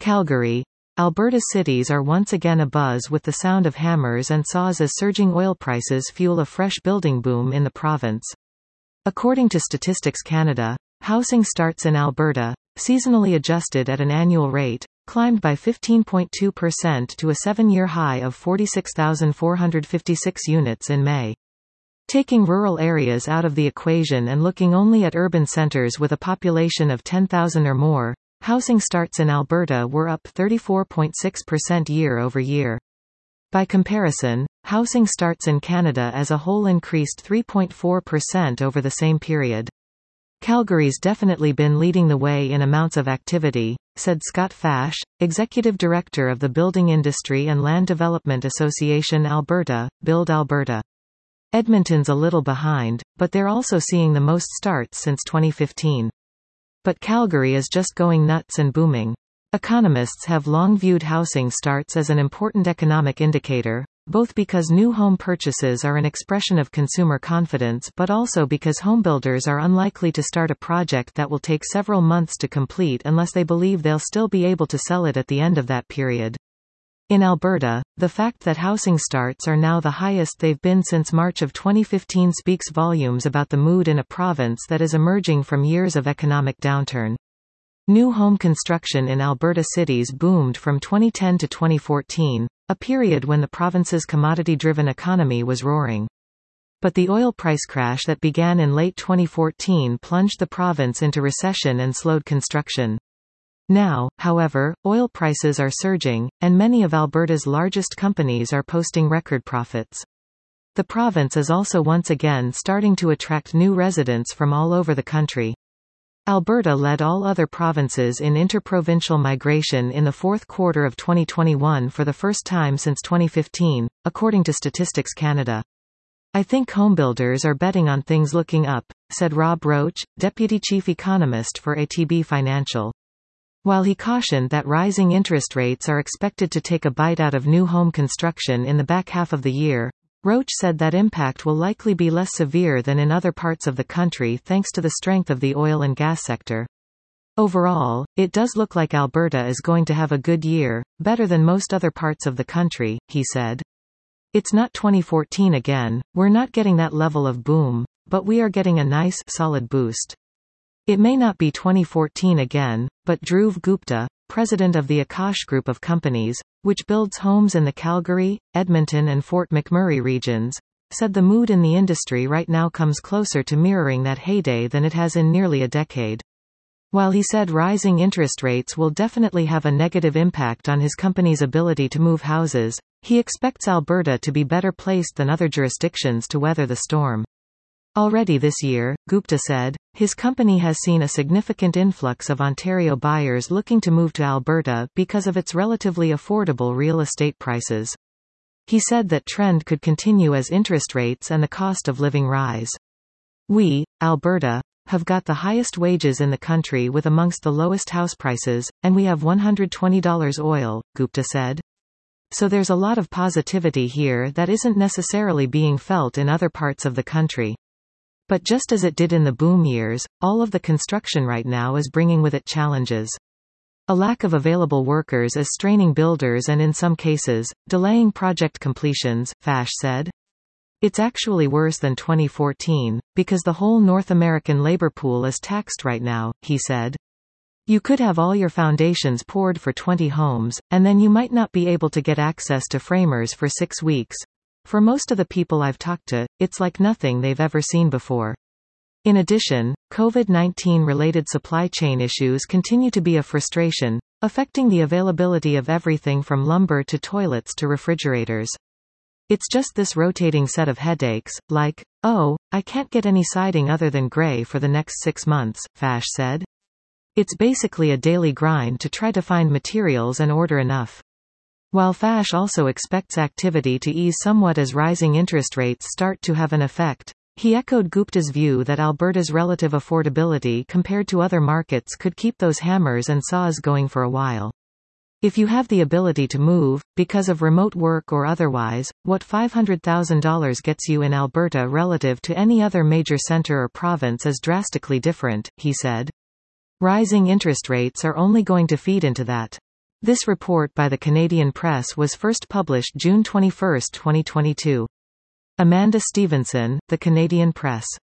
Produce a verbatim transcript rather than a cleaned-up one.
Calgary. Alberta's cities are once again abuzz with the sound of hammers and saws as surging oil prices fuel a fresh building boom in the province. According to Statistics Canada, housing starts in Alberta, seasonally adjusted at an annual rate, climbed by fifteen point two percent to a seven-year high of forty-six thousand four hundred fifty-six units in May. Taking rural areas out of the equation and looking only at urban centres with a population of ten thousand or more, housing starts in Alberta were up thirty-four point six percent year over year. By comparison, housing starts in Canada as a whole increased three point four percent over the same period. Calgary's definitely been leading the way in amounts of activity, said Scott Fash, Executive Director of the Building Industry and Land Development Association Alberta, Build Alberta. Edmonton's a little behind, but they're also seeing the most starts since twenty fifteen. But Calgary is just going nuts and booming. Economists have long viewed housing starts as an important economic indicator, both because new home purchases are an expression of consumer confidence but also because homebuilders are unlikely to start a project that will take several months to complete unless they believe they'll still be able to sell it at the end of that period. In Alberta, the fact that housing starts are now the highest they've been since March of twenty fifteen speaks volumes about the mood in a province that is emerging from years of economic downturn. New home construction in Alberta cities boomed from twenty ten to twenty fourteen, a period when the province's commodity-driven economy was roaring. But the oil price crash that began in late twenty fourteen plunged the province into recession and slowed construction. Now, however, oil prices are surging, and many of Alberta's largest companies are posting record profits. The province is also once again starting to attract new residents from all over the country. Alberta led all other provinces in interprovincial migration in the fourth quarter of twenty twenty-one for the first time since twenty fifteen, according to Statistics Canada. "I think homebuilders are betting on things looking up," said Rob Roach, Deputy Chief Economist for A T B Financial. While he cautioned that rising interest rates are expected to take a bite out of new home construction in the back half of the year, Roach said that impact will likely be less severe than in other parts of the country thanks to the strength of the oil and gas sector. Overall, it does look like Alberta is going to have a good year, better than most other parts of the country, he said. It's not twenty fourteen again, we're not getting that level of boom, but we are getting a nice, solid boost. It may not be twenty fourteen again, but Dhruv Gupta, president of the Akash Group of companies, which builds homes in the Calgary, Edmonton and Fort McMurray regions, said the mood in the industry right now comes closer to mirroring that heyday than it has in nearly a decade. While he said rising interest rates will definitely have a negative impact on his company's ability to move houses, he expects Alberta to be better placed than other jurisdictions to weather the storm. Already this year, Gupta said, his company has seen a significant influx of Ontario buyers looking to move to Alberta because of its relatively affordable real estate prices. He said that trend could continue as interest rates and the cost of living rise. "We, Alberta, have got the highest wages in the country with amongst the lowest house prices, and we have one hundred twenty dollars oil," Gupta said. "So there's a lot of positivity here that isn't necessarily being felt in other parts of the country. But just as it did in the boom years, all of the construction right now is bringing with it challenges. A lack of available workers is straining builders and in some cases, delaying project completions," Fash said. "It's actually worse than twenty fourteen, because the whole North American labor pool is taxed right now," he said. "You could have all your foundations poured for twenty homes, and then you might not be able to get access to framers for six weeks. For most of the people I've talked to, it's like nothing they've ever seen before." In addition, COVID nineteen related supply chain issues continue to be a frustration, affecting the availability of everything from lumber to toilets to refrigerators. "It's just this rotating set of headaches, like, oh, I can't get any siding other than gray for the next six months, Fash said. "It's basically a daily grind to try to find materials and order enough." While Fash also expects activity to ease somewhat as rising interest rates start to have an effect, he echoed Gupta's view that Alberta's relative affordability compared to other markets could keep those hammers and saws going for a while. "If you have the ability to move, because of remote work or otherwise, what five hundred thousand dollars gets you in Alberta relative to any other major centre or province is drastically different," he said. "Rising interest rates are only going to feed into that. This report by the Canadian Press was first published June twenty-first, twenty twenty-two. Amanda Stevenson, The Canadian Press.